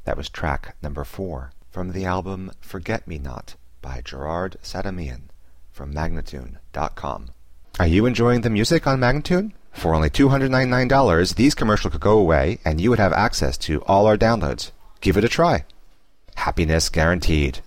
That was track number 4 from the album Forget Me Not by Gerard Sadamian from Magnatune.com. Are you enjoying the music on Magnatune? For only $299, these commercials could go away and you would have access to all our downloads. Give it a try. Happiness guaranteed.